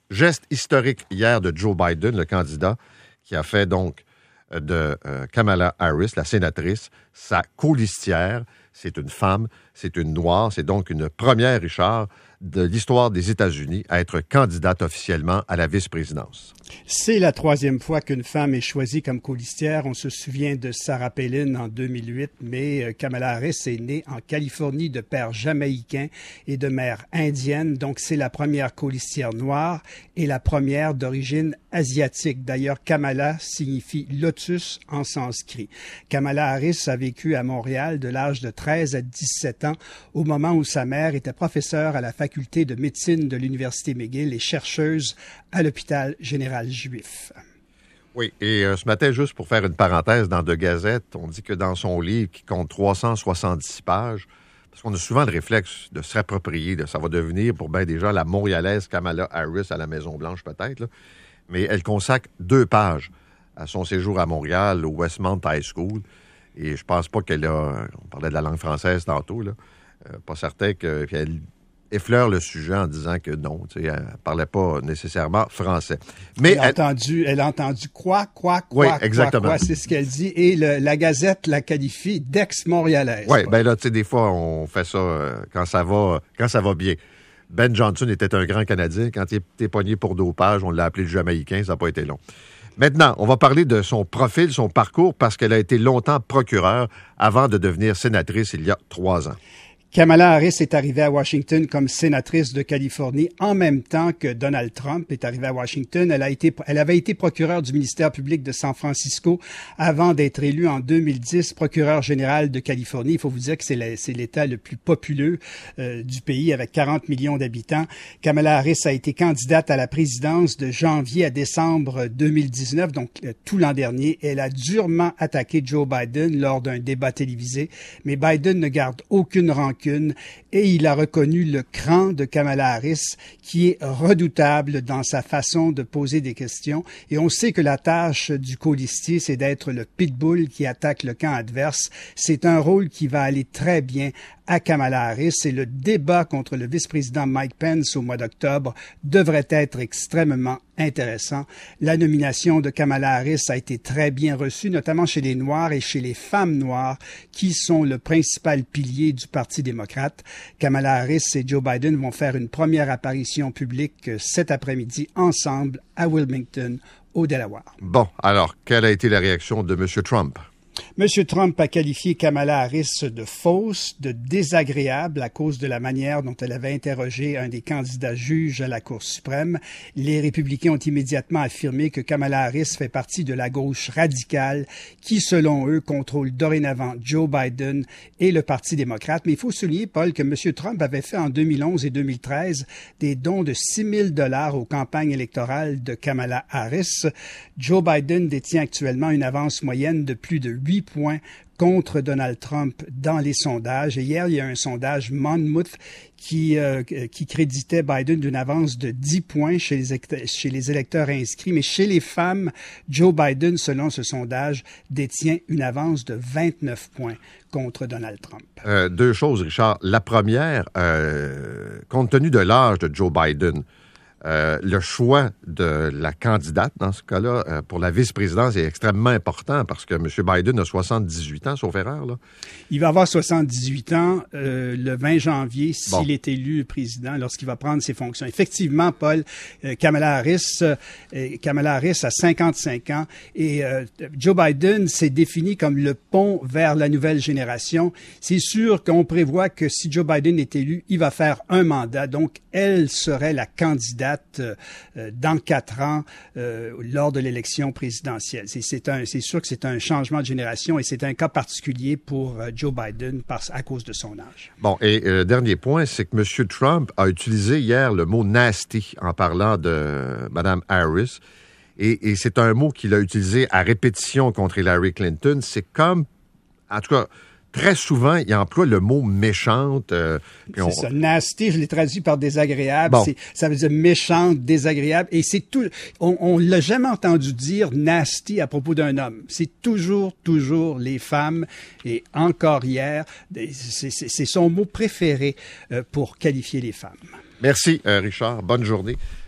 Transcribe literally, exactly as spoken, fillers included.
geste historique hier de Joe Biden, le candidat, qui a fait donc de euh, Kamala Harris, la sénatrice, sa colistière. C'est une femme, c'est une noire, c'est donc une première, Richard, de l'histoire des États-Unis à être candidate officiellement à la vice-présidence. C'est la troisième fois qu'une femme est choisie comme colistière. On se souvient de Sarah Palin en deux mille huit, mais Kamala Harris est née en Californie de père jamaïcain et de mère indienne. Donc, c'est la première colistière noire et la première d'origine asiatique. D'ailleurs, Kamala signifie lotus en sanskrit. Kamala Harris a vécu à Montréal de l'âge de treize à dix-sept ans, au moment où sa mère était professeure à la faculté de médecine de l'Université McGill et chercheuse à l'hôpital général juif. Oui, et euh, ce matin, juste pour faire une parenthèse, dans deux gazettes, on dit que dans son livre, qui compte trois cent soixante-six pages, parce qu'on a souvent le réflexe de se réapproprier, de, ça va devenir pour bien déjà la montréalaise Kamala Harris à la Maison-Blanche peut-être, là, mais elle consacre deux pages à son séjour à Montréal, au Westmount High School, et je pense pas qu'elle a, on parlait de la langue française tantôt, là, euh, pas certain que, puis elle effleure le sujet en disant que non, tu sais, elle ne parlait pas nécessairement français. Mais elle, a elle... entendu, elle a entendu quoi, quoi, quoi, oui, quoi, exactement. quoi, c'est ce qu'elle dit. Et le, la Gazette la qualifie d'ex-montréalaise. Oui, bien là, tu sais, des fois, on fait ça euh, quand ça va quand ça va bien. Ben Johnson était un grand Canadien. Quand il était pogné pour dopage, on l'a appelé le Jamaïcain, ça n'a pas été long. Maintenant, on va parler de son profil, son parcours, parce qu'elle a été longtemps procureure avant de devenir sénatrice il y a trois ans. Kamala Harris est arrivée à Washington comme sénatrice de Californie en même temps que Donald Trump est arrivé à Washington. Elle a été, elle avait été procureure du ministère public de San Francisco avant d'être élue en deux mille dix procureure générale de Californie. Il faut vous dire que c'est, la, c'est l'État le plus populeux euh, du pays avec quarante millions d'habitants. Kamala Harris a été candidate à la présidence de janvier à décembre deux mille dix-neuf, donc euh, tout l'an dernier. Elle a durement attaqué Joe Biden lors d'un débat télévisé, mais Biden ne garde aucune rancune. Et il a reconnu le cran de Kamala Harris qui est redoutable dans sa façon de poser des questions. Et on sait que la tâche du colistier, c'est d'être le pitbull qui attaque le camp adverse. C'est un rôle qui va aller très bien à Kamala Harris et le débat contre le vice-président Mike Pence au mois d'octobre devrait être extrêmement intéressant. La nomination de Kamala Harris a été très bien reçue, notamment chez les Noirs et chez les femmes noires qui sont le principal pilier du Parti démocrate. Kamala Harris et Joe Biden vont faire une première apparition publique cet après-midi ensemble à Wilmington, au Delaware. Bon, alors, quelle a été la réaction de M. Trump? M. Trump a qualifié Kamala Harris de fausse, de désagréable à cause de la manière dont elle avait interrogé un des candidats juges à la Cour suprême. Les républicains ont immédiatement affirmé que Kamala Harris fait partie de la gauche radicale qui, selon eux, contrôle dorénavant Joe Biden et le Parti démocrate. Mais il faut souligner, Paul, que M. Trump avait fait en deux mille onze et deux mille treize des dons de six mille dollars aux campagnes électorales de Kamala Harris. Joe Biden détient actuellement une avance moyenne de plus de huit points contre Donald Trump dans les sondages. Et hier, il y a un sondage Monmouth qui, euh, qui créditait Biden d'une avance de dix points chez les, chez les électeurs inscrits. Mais chez les femmes, Joe Biden, selon ce sondage, détient une avance de vingt-neuf points contre Donald Trump. Euh, deux choses, Richard. La première, euh, compte tenu de l'âge de Joe Biden, Euh, le choix de la candidate, dans ce cas-là, euh, pour la vice-présidence est extrêmement important parce que M. Biden a soixante-dix-huit ans, sauf erreur, là. Il va avoir soixante-dix-huit ans euh, le vingt janvier s'il bon. est élu président, lorsqu'il va prendre ses fonctions. Effectivement, Paul, euh, Kamala Harris, euh, Kamala Harris a cinquante-cinq ans et euh, Joe Biden s'est défini comme le pont vers la nouvelle génération. C'est sûr qu'on prévoit que si Joe Biden est élu, il va faire un mandat. Donc, elle serait la candidate Euh, dans quatre ans euh, lors de l'élection présidentielle. C'est, c'est, un, c'est sûr que c'est un changement de génération et c'est un cas particulier pour euh, Joe Biden par, à cause de son âge. Bon, et le euh, dernier point, c'est que M. Trump a utilisé hier le mot « nasty » en parlant de Mme Harris. Et, et c'est un mot qu'il a utilisé à répétition contre Hillary Clinton. C'est comme, en tout cas, très souvent, il emploie le mot méchante. Euh, c'est on... ça, nasty, je l'ai traduit par désagréable. Bon. C'est, ça veut dire méchante, désagréable. Et c'est tout. On, on l'a jamais entendu dire nasty à propos d'un homme. C'est toujours, toujours les femmes. Et encore hier, c'est, c'est, c'est son mot préféré euh, pour qualifier les femmes. Merci, euh, Richard. Bonne journée.